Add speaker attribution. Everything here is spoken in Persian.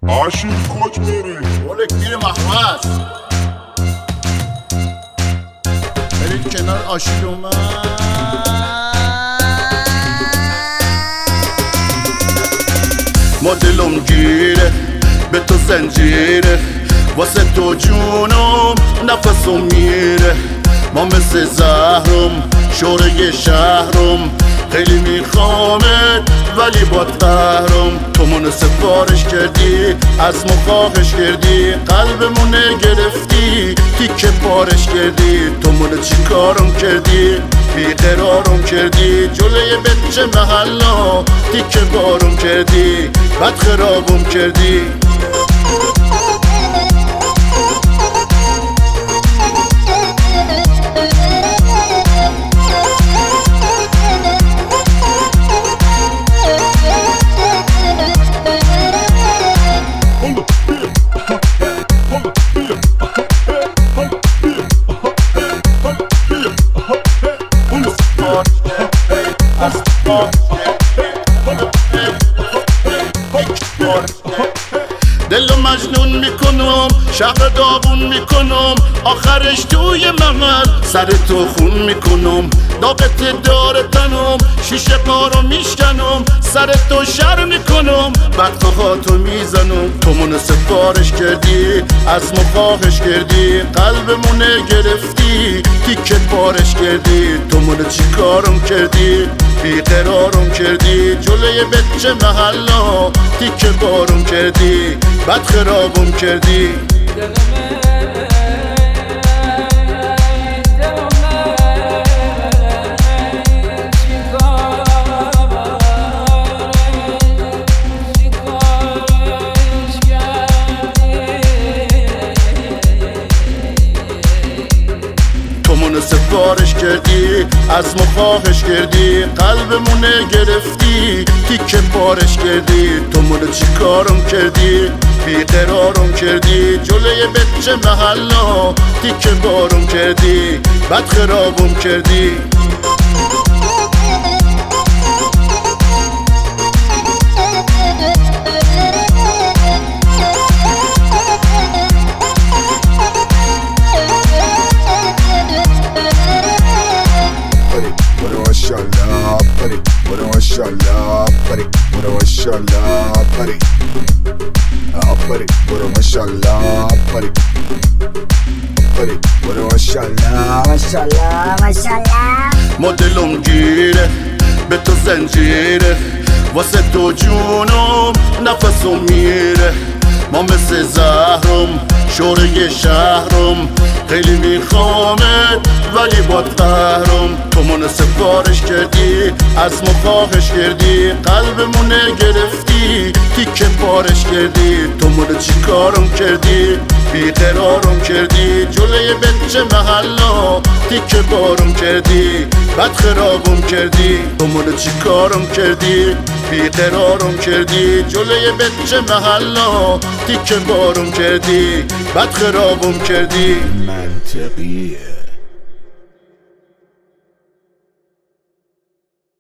Speaker 1: آشیل کج بری
Speaker 2: بولک میر محوز برید کنار آشیل اومد. ما دلم گیره به تو زنجیره، واسه تو جونم نفسم میره. ما مثل زهرم شوره شهرم، خیلی میخوامت ولی با قهرم. تو منو سفارش کردی، از ما خواهش کردی، قلبمونه گرفتی تیکه پارش کردی. تو منو چی کارم کردی، بیقرارم کردی، جلوی بچه محلا تیکه بارم کردی، بد خرابم کردی. دلو مجنون میکنم، شهر داغون میکنم، آخرش توی محل سر تو خون میکنم. داغت داره تنم، شیشه قارو میشکنم، سر تو شر میکنم، بدخواهاتو میزنم. تو منو سفارش کردی، از ما خواهش کردی، قلبمونه گرفتی تیکه پارش کردی. تو منو چی کارم کردی، بیقرارم کردی، جلوی بچه محلا تیکه بارم کردی، بد خرابم کردی. سفارش کردی، از ما خواهش کردی، قلبمونه گرفتی تیکه پارش کردی. تو منو چی کارم کردی، بیقرارم کردی، جلوی بچه محلا تیکه بارم کردی، بد خرابم کردی.
Speaker 1: Mashallah, buddy. What a mashallah, buddy. What a mashallah, buddy. Buddy. What a mashallah, buddy. Buddy. What a mashallah,
Speaker 3: mashallah, mashallah.
Speaker 2: ما دلم گیره به تو زنجیره، واسه تو جونم نفسم میره. ما مثل زهرم شوره شهرم، خیلی میخوامت ولی با قهرم. تو منو سفارش کردی، از ما خواهش کردی، قلبمونه گرفتی تیکه پارش کردی. تو منو چی کارم کردی، بیقرارم کردی، جلوی بچه محلا تیکه بارم کردی، بد خرابم کردی. تو منو چی کارم کردی، بیقرارم کردی، جلوی بچه محلا تیکه بارم کردی، بد خرابم کردی.
Speaker 1: منطقیه.